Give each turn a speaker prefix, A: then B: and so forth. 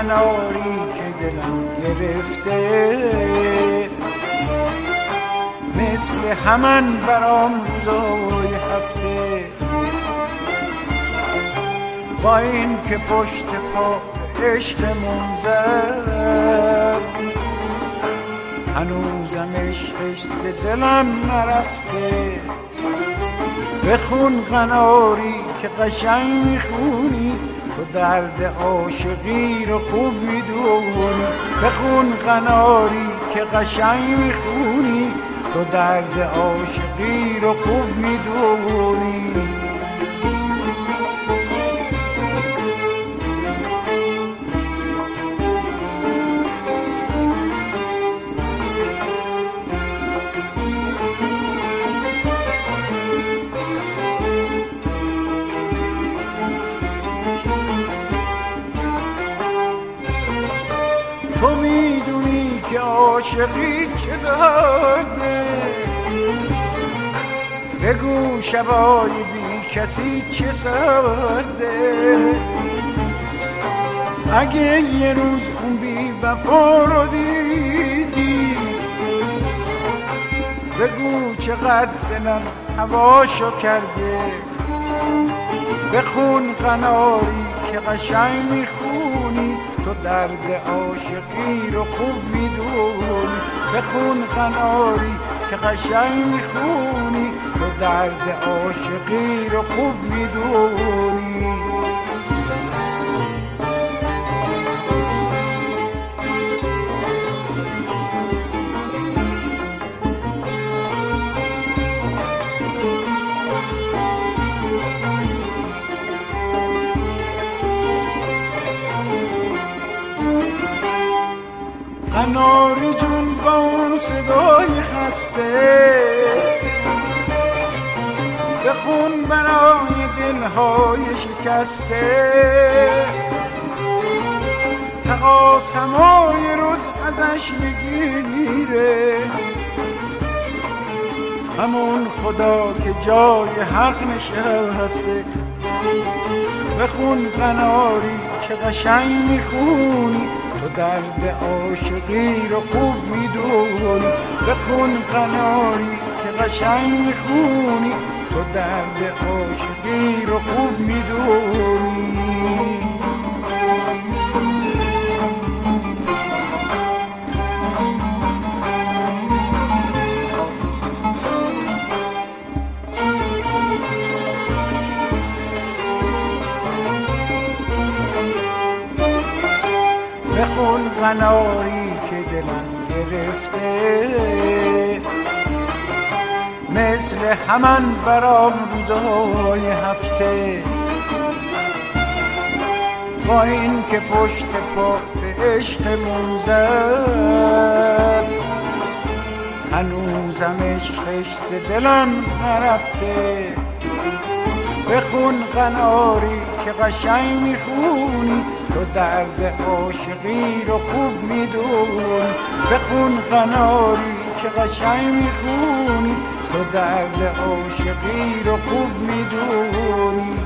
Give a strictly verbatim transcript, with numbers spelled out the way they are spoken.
A: قناری که دلم گرفته، مثل همان برام روزای هفته. با این که پشت پا عشقمون زد، هنوزم عشقش ز دلم نرفته. بخون قناری که قشنگ میخونی، تو درد عاشقی رو خوب میدونی. بخون قناری که قشنگ میخونی، تو درد عاشقی رو خوب میدونی. تو میدونی که عاشقی چه دارده، بگو شبای بی کسی چه سرده. اگه یه روز اون بی وفا رو دیدی، بگو چقدر دلم هواشو کرده. بخون قناری که قشنگ میخونی، تو درد عاشقی رو خوب میدونی. بخون قناری که قشنگ میخونی، تو درد عاشقی رو خوب میدونی. قناری جون با اون صدای خسته، بخون برای دلهای شکسته. تقاسمای روز ازش میگیره، همون خدا که جای حق نشسته. بخون قناری که قشنگ میخونی، تو درد عاشقی رو خوب میدونی. بخون قناری که قشنگ میخونی، تو درد عاشقی رو خوب میدونی. بخون قناری که دلم گرفته، مثل همان برام روزای هفته. با این که پشت پا به عشقمون زد، هنوزم عشقش ز دلم نرفته. بخون قناری که قشنگ میخونی، تو درد عاشقی رو خوب میدونی. بخون قناری که قشنگ میخونی، تو درد عاشقی رو خوب میدونی.